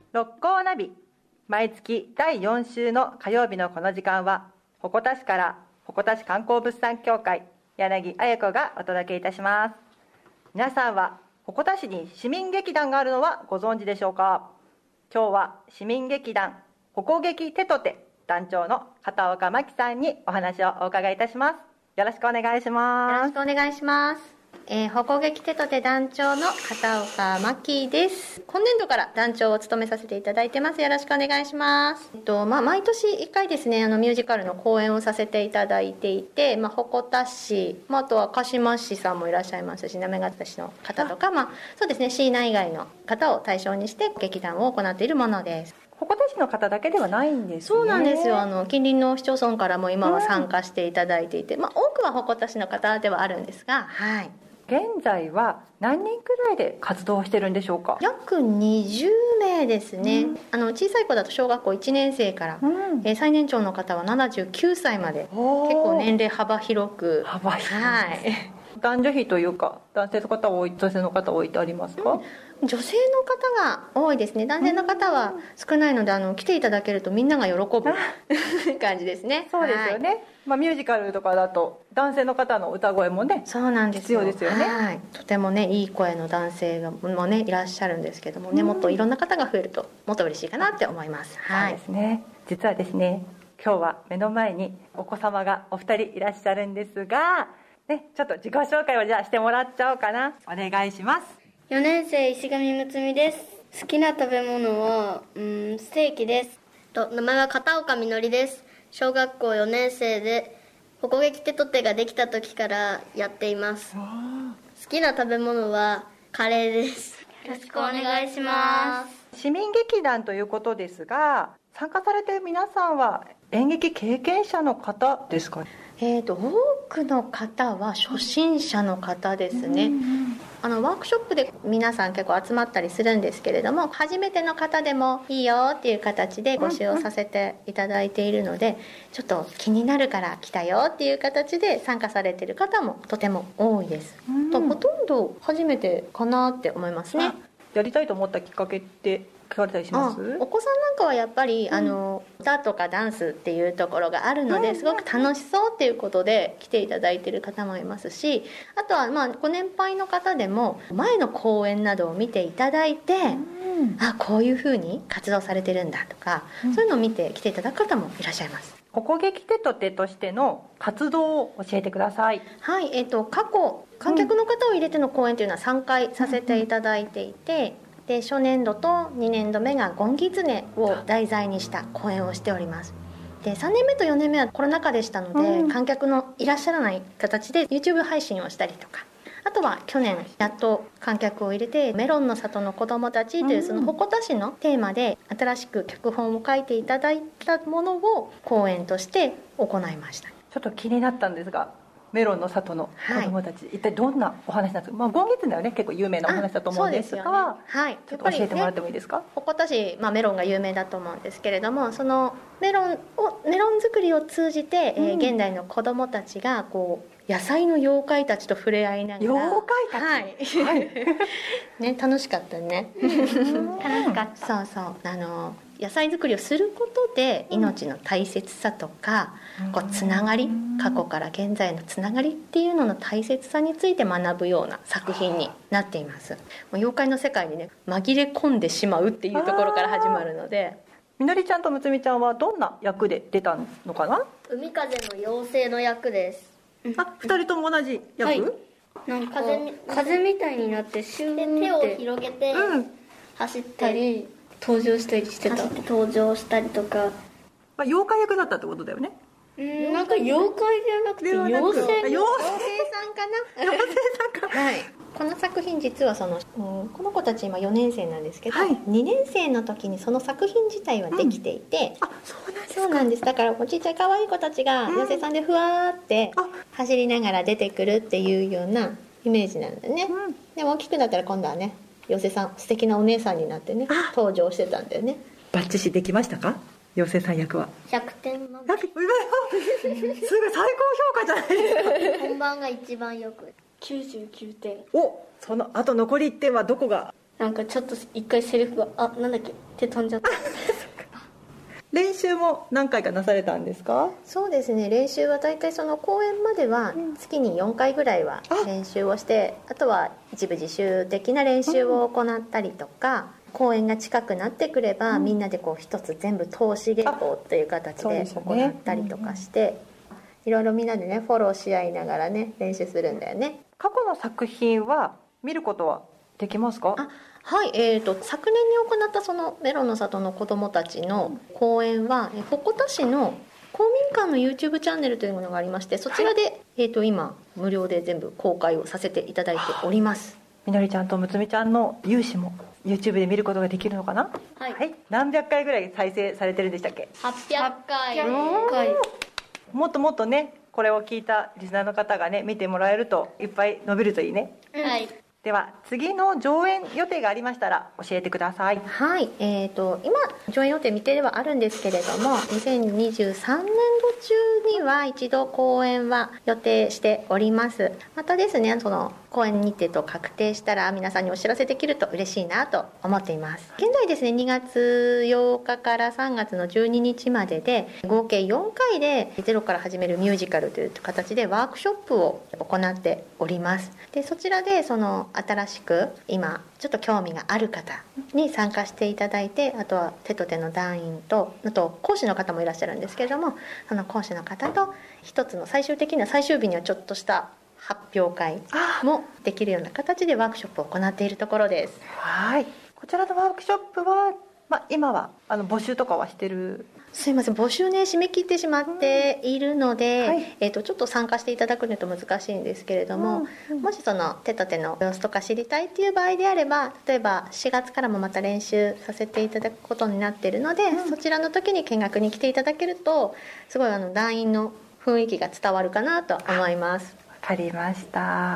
六甲ナビ。毎月第4週の火曜日のこの時間は、鉾田市から鉾田市観光物産協会柳彩子がお届けいたします。皆さんは鉾田市に市民劇団があるのはご存知でしょうか？今日は市民劇団鉾劇テトテ団長の片岡真希さんにお話をお伺いいたします。よろしくお願いします。 よろしくお願いします。鉾劇テトテ団長の片岡真希です。今年度から団長を務めさせていただいてます。よろしくお願いします。毎年1回ですね、ミュージカルの公演をさせていただいていて、鉾田市、あとは鹿島市さんもいらっしゃいますし、行方市の方とか、そうですね、市内外の方を対象にして劇団を行っているものです。 鉾田市の方だけではないんですね。 そうなんですよ。近隣の市町村からも今は参加していただいていて、多くは鉾田市の方ではあるんですが、はい。 現在は何人くらいで活動してるんでしょうか？ 約20名ですね。小さい子だと小学校1年生から、最年長の方は79歳まで、結構年齢幅広く。 幅広い、 はい。 男女比というか、男性の方多い、女性の方多いってありますか？ 女性の方が多いですね。男性の方は少ないので、来ていただけるとみんなが喜ぶ感じですね。 そうですよね。ミュージカルとかだと男性の方の歌声もね、 そうなんですよ。 必要ですよね。 はい。とてもね、いい声の男性もね、いらっしゃるんですけどもね、もっといろんな方が増えるともっと嬉しいかなって思います。はい。 そうですね。実はですね、今日は目の前にお子様がお二人いらっしゃるんですが、ね、ちょっと自己紹介をじゃあしてもらっちゃおうかな。お願いします。 4年生石上睦美です。好きな食べ物はステーキです。名前は片岡みのりです。小学校4年生で鉾劇テトテができた時からやっています。好きな食べ物はカレーです。よろしくお願いします。 市民劇団ということですが、参加されている皆さんは演劇経験者の方ですか？ 多くの方は初心者の方ですね。ワークショップで皆さん結構集まったりするんですけれども、初めての方でもいいよっていう形でご指導させていただいているので、ちょっと気になるから来たよっていう形で参加されている方もとても多いです。ほとんど初めてかなって思いますね。 やりたいと思ったきっかけって聞かれたりします？ お子さんなんかはやっぱり、歌とかダンスっていうところがあるので、すごく楽しそうっていうことで来ていただいている方もいますし、あとはご年配の方でも前の公演などを見ていただいて、こういうふうに活動されてるんだとか、そういうのを見て来ていただく方もいらっしゃいます。 鉾劇テトテとしての活動を教えてください。 はい、過去観客の方を入れての公演というのは3回させていただいていて、で初年度と2年度目がゴンギツネを題材にした公演をしております。で3年目と4年目はコロナ禍でしたので、観客のいらっしゃらない形で YouTube 配信をしたりとか、あとは去年やっと観客を入れてメロンの里の子どもたちというその鉾田市のテーマで新しく脚本を書いていただいたものを公演として行いました。 ちょっと気になったんですが、メロンの里の子どもたち、一体どんなお話なんですか？ゴンギツネはね結構有名なお話だと思うんですが、ちょっと教えてもらってもいいですか？ 鉾田市、メロンが有名だと思うんですけれども、そのメロン作りを通じて、現代の子どもたちがこう野菜の妖怪たちと触れ合いながら、 妖怪たち、 ね、楽しかったね。楽しかった。そう野菜作りをすることで命の大切さとか、こうつながり、過去から現在のつながりっていうのの大切さについて学ぶような作品になっています。妖怪の世界にね紛れ込んでしまうっていうところから始まるので、 みのりちゃんとむつみちゃんはどんな役で出たのかな？ 海風の妖精の役です。 2人とも同じ役？ はい、なんか風みたいになってシューって手を広げて走ったり、登場したりしてた。登場したりとか、 妖怪役だったってことだよね。 なんか妖怪じゃなくて妖精さんかな。 妖精さんか。 はい。この作品実はこの子たち今4年生なんですけど、2年生の時にその作品自体はできていて、そうなんです。だからちっちゃい可愛い子たちが妖精さんでふわーって走りながら出てくるっていうようなイメージなんだね。でも大きくなったら今度はね、妖精さん素敵なお姉さんになってね登場してたんだよね。 バッチシできましたか？妖精さん役は 100点満点。すごい最高評価じゃないですか。 本番が一番よく99点。 そのあと残り1点はどこが？ なんかちょっと一回セリフがなんだっけって飛んじゃった練習も何回かなされたんですか？ そうですね、練習は大体その公演までは月に4回ぐらいは練習をして、あとは一部自習的な練習を行ったりとか、公演が近くなってくれば、みんなでこう一つ全部通し稽古という形で行ったりとかして、いろいろみんなでねフォローし合いながらね練習するんだよね。 過去の作品は見ることはできますか？ はい、昨年に行ったそのメロンの里の子どもたちの公演は鉾田市の公民館の YouTube チャンネルというものがありまして、そちらで、今無料で全部公開をさせていただいております。 みのりちゃんとむつみちゃんの勇姿も YouTube で見ることができるのかな？ はい、 何百回ぐらい再生されてるんでしたっけ ？800回。 もっともっとねこれを聞いたリスナーの方がね見てもらえるといっぱい伸びるといいね。 はい。 では次の上演予定がありましたら教えてください。 はい、今上演予定未定ではあるんですけれども、2023年度中には一度公演は予定しております。またですね、その公演日程と確定したら皆さんにお知らせできると嬉しいなと思っています。現在ですね、2月8日から3月の12日までで合計4回でゼロから始めるミュージカルという形でワークショップを行っております。でそちらでその新しく今ちょっと興味がある方に参加していただいて、あとは手と手の団員と、あと講師の方もいらっしゃるんですけれども、その講師の方と一つの最終的な最終日にはちょっとした発表会もできるような形でワークショップを行っているところです。 はい、こちらのワークショップは、今は募集とかはしてる？ すいません、募集ね締め切ってしまっているので、ちょっと参加していただくのと難しいんですけれども、もしその手と手の様子とか知りたいっていう場合であれば、例えば4月からもまた練習させていただくことになっているので、そちらの時に見学に来ていただけるとすごい団員の雰囲気が伝わるかなと思います。 わかりました。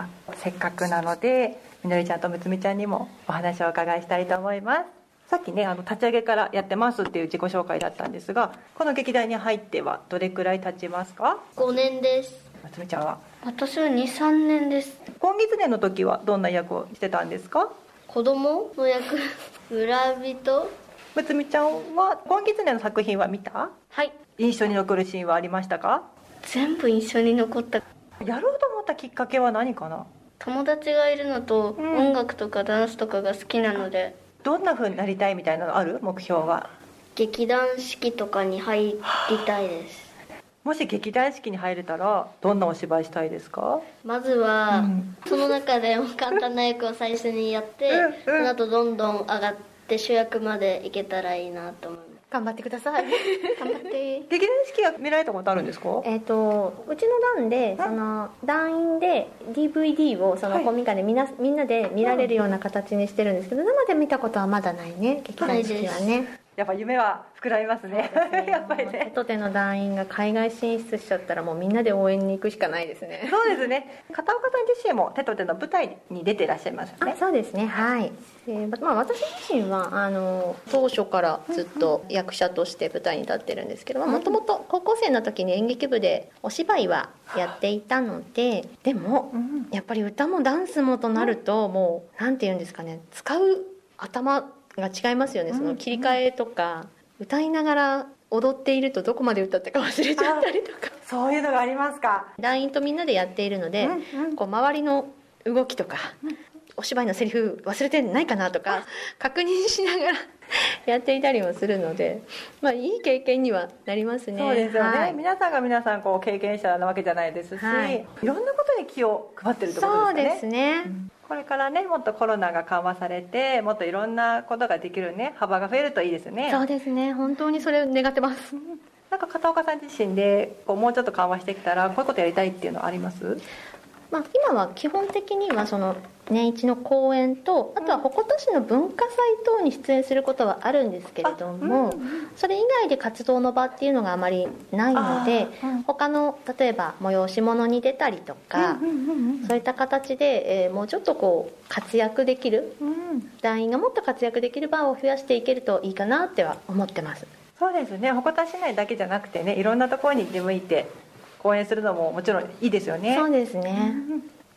せっかくなのでみのりちゃんとむつみちゃんにもお話をお伺いしたいと思います。さっきね立ち上げからやってますっていう自己紹介だったんですが、この劇団に入ってはどれくらい経ちますか ？5年です。 むつみちゃんは？ 私は 2,3 年です。 今狐の時はどんな役をしてたんですか？ 子供の役村人。 むつみちゃんは今狐の作品は見た？ はい。 印象に残るシーンはありましたか？ 全部印象に残った。 やろうと思ったきっかけは何かな？ 友達がいるのと、音楽とかダンスとかが好きなので。 どんな風になりたいみたいなのある？目標は？ 劇団四季とかに入りたいです。 もし劇団四季に入れたらどんなお芝居したいですか？ まずは、その中でも簡単な役を最初にやって、その後どんどん上がって主役までいけたらいいなと思います。 頑張ってください頑張って劇団四季は見られたことあるんですか？ うちの団でその団員で DVD をその公民館でみんなで見られるような形にしてるんですけど、生で見たことはまだないね、劇団四季はね。 やっぱ夢は膨らみますね。やっぱりね。 手と手の団員が海外進出しちゃったらもうみんなで応援に行くしかないですね。 そうですね。片岡さん自身も手と手の舞台に出ていらっしゃいますよね。 そうですね、はい。私自身は当初からずっと役者として舞台に立ってるんですけどもともと高校生の時に演劇部でお芝居はやっていたので、でも、やっぱり歌もダンスもとなると、もうなんていうんですかね、使う頭が違いますよね。その切り替えとか、歌いながら踊っているとどこまで歌ったか忘れちゃったりとか、 そういうのがありますか？ 団員とみんなでやっているので、こう周りの動きとか、お芝居のセリフ忘れてないかなとか確認しながらやっていたりもするので、いい経験にはなりますね。 そうですよね、 はい、 皆さんこう経験者なわけじゃないですし、いろんなことに気を配ってるってことですかね。 そうですね、 これからねもっとコロナが緩和されてもっといろんなことができるね幅が増えるといいですね。 そうですね、本当にそれを願ってます。 なんか片岡さん自身でもうちょっと緩和してきたらこういうことやりたいっていうのはあります？ 今は基本的にはその年一の公演と、あとは鉾田市の文化祭等に出演することはあるんですけれども、それ以外で活動の場っていうのがあまりないので、他の例えば催し物に出たりとか、そういった形で、もうちょっとこう活躍できる、団員がもっと活躍できる場を増やしていけるといいかなっては思ってます。 そうですね、鉾田市内だけじゃなくてね、いろんなところに出向いて講演するのももちろんいいですよね。 そうですね、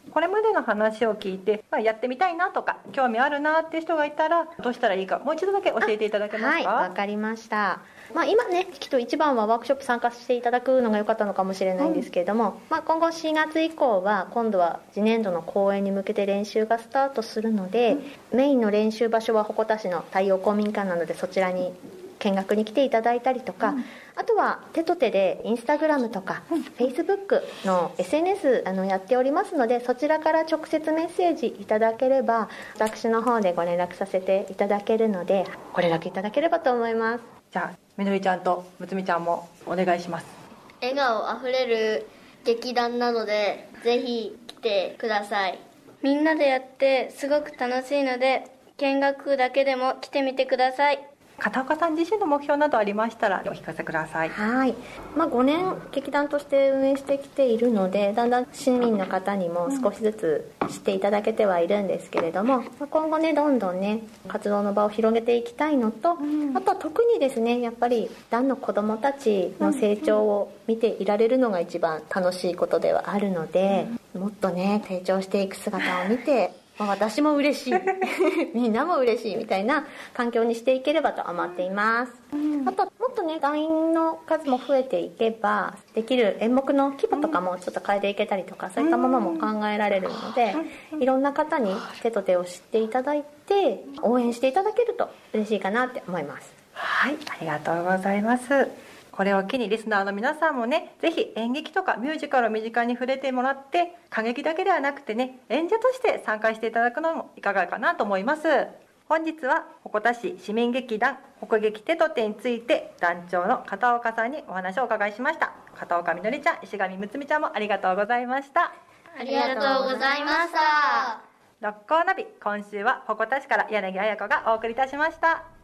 これまでの話を聞いて、やってみたいなとか興味あるなっていう人がいたらどうしたらいいかもう一度だけ教えていただけますか？ はい、わかりました。今ねきっと一番はワークショップ参加していただくのが良かったのかもしれないんですけれども、今後4月以降は今度は次年度の公演に向けて練習がスタートするので、メインの練習場所は鉾田市の太陽公民館なので、そちらに見学に来ていただいたりとか、あとは手と手でインスタグラムとか、フェイスブックの SNS やっておりますので、そちらから直接メッセージいただければ私の方でご連絡させていただけるので、ご連絡いただければと思います。 じゃあみのりちゃんとむつみちゃんもお願いします。 笑顔あふれる劇団なのでぜひ来てください。みんなでやってすごく楽しいので見学だけでも来てみてください。 片岡さん自身の目標などありましたらお聞かせください。 はい、5年劇団として運営してきているので、だんだん市民の方にも少しずつ知っていただけてはいるんですけれども、今後ねどんどんね活動の場を広げていきたいのと、あとは特にですねやっぱり団の子どもたちの成長を見ていられるのが一番楽しいことではあるので、もっとね成長していく姿を見て私も嬉しいみんなも嬉しいみたいな環境にしていければと思っています。あともっとね団員の数も増えていけばできる演目の規模とかもちょっと変えていけたりとか、そういったものも考えられるので、いろんな方に手と手を知っていただいて応援していただけると嬉しいかなって思います。 はい、ありがとうございます。これを機にリスナーの皆さんもね、ぜひ演劇とかミュージカルを身近に触れてもらって、歌劇だけではなくてね、演者として参加していただくのもいかがかなと思います。本日は鉾田市市民劇団鉾劇テトテについて団長の片岡さんにお話をお伺いしました。片岡みのりちゃん、石上むつみちゃんもありがとうございました。 ありがとうございました。 六甲ナビ、今週は鉾田市から柳彩子がお送りいたしました。